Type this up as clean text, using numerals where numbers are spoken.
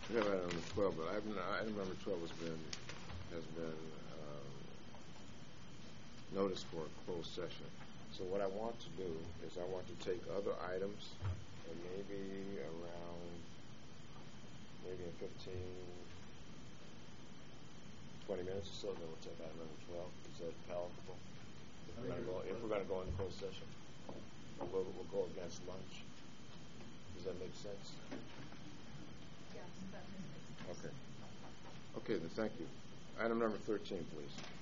We have item number 12, but item number 12 has been noticed for a closed session. So what I want to do is I want to take other items and maybe in 15, 20 minutes or so, then we'll take item number 12. Is that palatable? If we're going to go into closed session, we'll go against lunch. Does that make sense? Yes, that makes sense. Okay. Okay, then thank you. Item number 13, please.